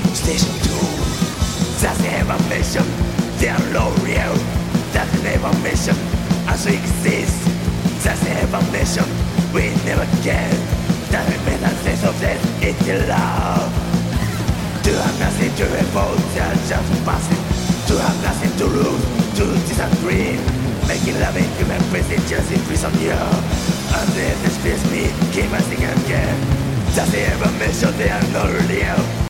Station 2. That's never mission. They are no real. That's never mission. As we exist. That's never mission. We never can. That remains a sense of death. It's love. To have nothing to revolt. They are just passing. To have nothing to lose. To disagree. Making love in human presence just increase on you. And if this feels me, keep asking again. Does he ever mention they are not real?